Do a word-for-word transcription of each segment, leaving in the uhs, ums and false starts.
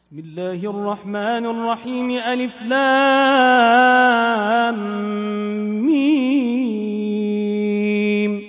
بسم الله الرحمن الرحيم. ألف لام ميم.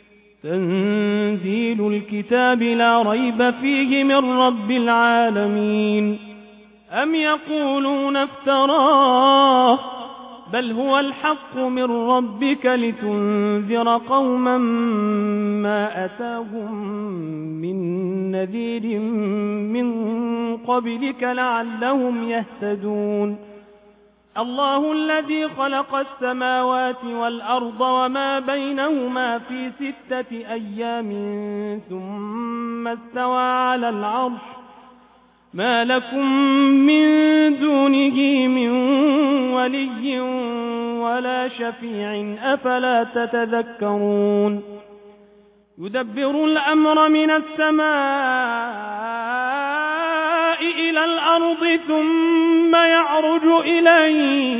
تنزيل الكتاب لا ريب فيه من رب العالمين. أم يقولون افتراه بل هو الحق من ربك لتنذر قوما ما أتاهم من نذير من قبلك لعلهم يهتدون. الله الذي خلق السماوات والأرض وما بينهما في ستة أيام ثم استوى على العرش ما لكم من دونه من ولي ولا شفيع أفلا تتذكرون. يدبر الأمر من السماء إلى الأرض ثم يعرج إليه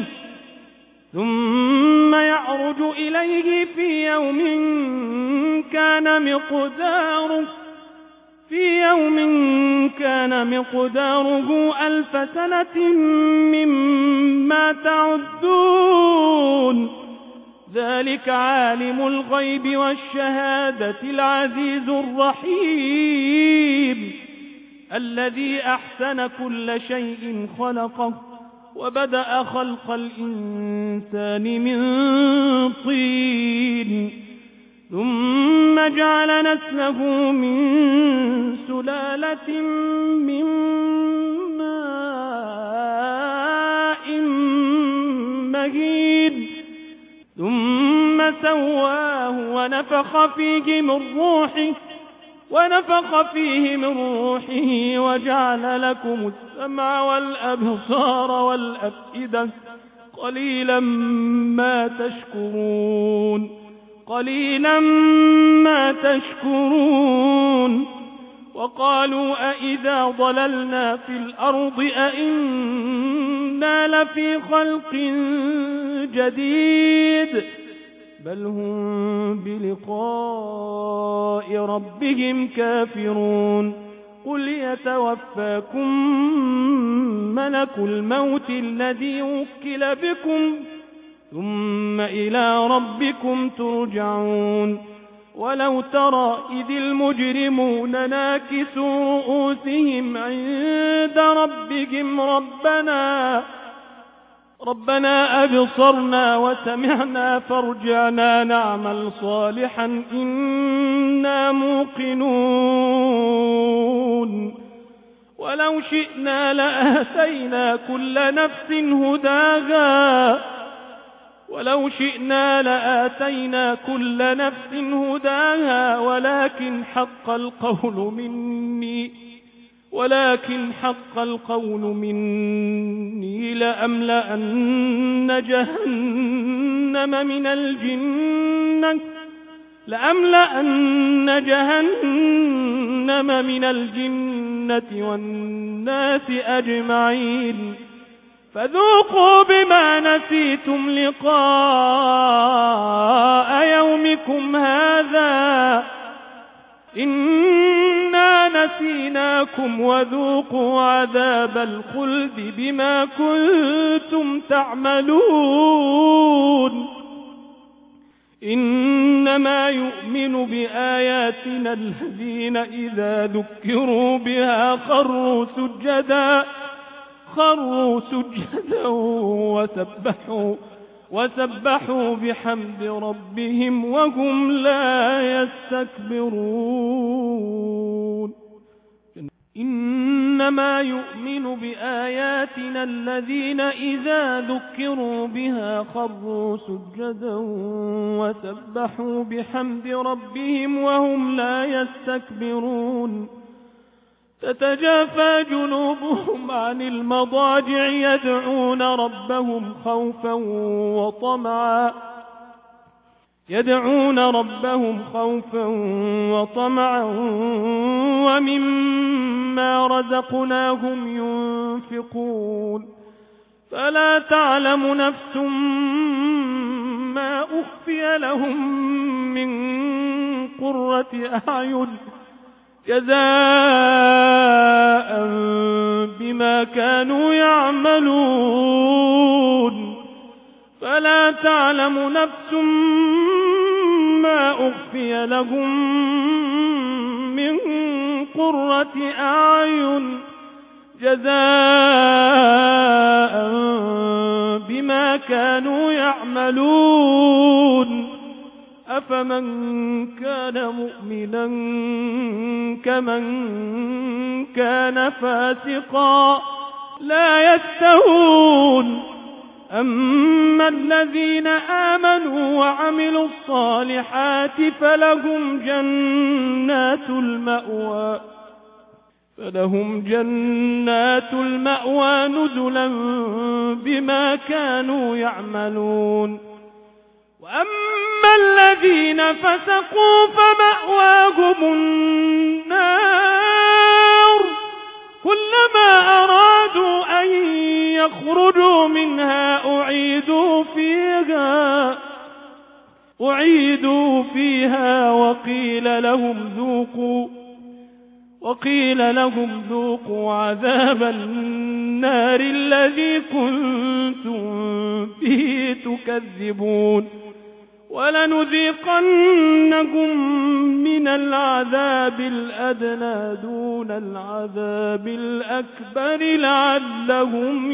ثم يعرج إليه في يوم كان مقداره في يوم كان مقداره ألف سنة مما تعدون. ذلك عالم الغيب والشهادة العزيز الرحيم الذي أحسن كل شيء خلقه وبدأ خلق الإنسان من طين ثم جعل نسله من سلالة من ماء مهين ثم سواه ونفخ فيه من روحه ونفخ فيه من روحه وجعل لكم السمع والأبصار والأفئدة قليلا ما تشكرون قليلا ما تشكرون. وقالوا أئذا ضللنا في الأرض أئنا لفي خلق جديد بل هم بلقاء ربهم كافرون. قل يتوفاكم ملك الموت الذي وكل بكم ثم إلى ربكم ترجعون. ولو ترى إذ المجرمون ناكسوا رؤوسهم عند ربهم ربنا ربنا أبصرنا وسمعنا فارجعنا نعمل صالحا إنا موقنون. ولو شئنا لآتينا كل نفس هداها ولو شئنا لآتينا كل نفس هداها ولكن حق القول مني ولكن حق القول مني لأملأن جهنم من الجنة لأملأن جهنم من الجنة والناس أجمعين. فذوقوا بما نسيتم لقاء يومكم هذا إنا نسيناكم وذوقوا عذاب الخلد بما كنتم تعملون. إنما يؤمن بآياتنا الذين إذا ذكروا بها خروا سجدا خروا سجدا وسبحوا وسبحوا بحمد ربهم وهم لا يستكبرون. إنما يؤمن بآياتنا الذين إذا ذكروا بها خروا سجدا وسبحوا بحمد ربهم وهم لا يستكبرون. تتجافى جنوبهم عن المضاجع يدعون ربهم خوفا وطمعا يدعون ربهم خوفا وطمعا ومما رزقناهم ينفقون. فلا تعلم نفس ما أخفي لهم من قرة أعين جزاء بما بما كانوا يعملون فلا تعلم نفس ما أخفي لهم من قرة أعين جزاء بما كانوا يعملون أفمن كان مؤمنا كمن كان فاسقا لا يستوون أما الذين آمنوا وعملوا الصالحات فلهم جنات المأوى فلهم جنات المأوى نزلا بما كانوا يعملون وأما الذين فسقوا فمأواهم النار كلما أرادوا أن يخرجوا منها أعيدوا فيها أعيدوا فيها وقيل لهم ذوقوا وقيل لهم ذوقوا عذاب النار الذي كنتم به تكذبون ولنذيقنكم من العذاب الأدنى دون العذاب الأكبر لعلهم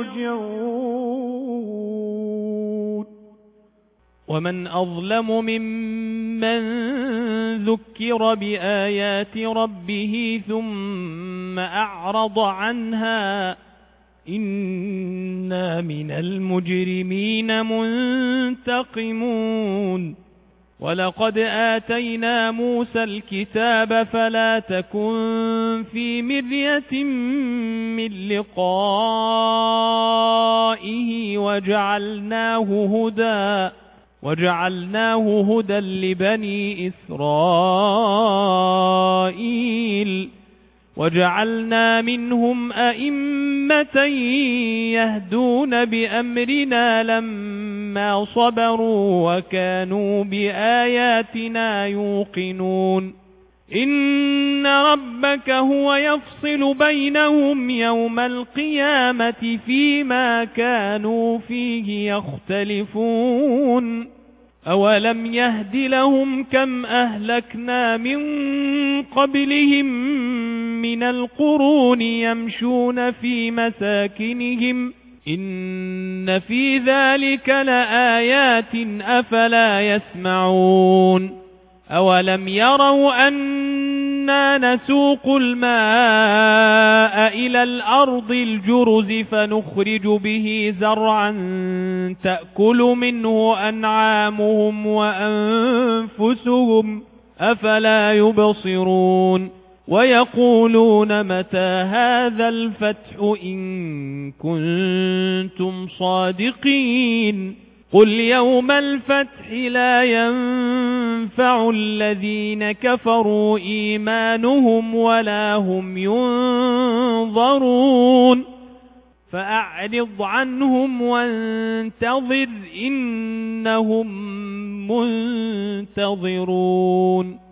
يرجعون ومن أظلم ممن ذكر بآيات ربه ثم أعرض عنها إنا من المجرمين منتقمون ولقد آتينا موسى الكتاب فلا تكن في مرية من لقائه وجعلناه هدى وجعلناه هدى لبني إسرائيل وجعلنا منهم أئمة يهدون بأمرنا لما صبروا وكانوا بآياتنا يوقنون إن ربك هو يفصل بينهم يوم القيامة فيما كانوا فيه يختلفون أولم يهد لهم كم أهلكنا من قبلهم من القرون يمشون في مساكنهم إن في ذلك لآيات أفلا يسمعون أولم يروا أنا نسوق الماء إلى الأرض الجرز فنخرج به زرعا تأكل منه أنعامهم وأنفسهم أفلا يبصرون ويقولون متى هذا الفتح إن كنتم صادقين قل يوم الفتح لا ينفع الذين كفروا إيمانهم ولا هم ينظرون فأعرض عنهم وانتظر إنهم منتظرون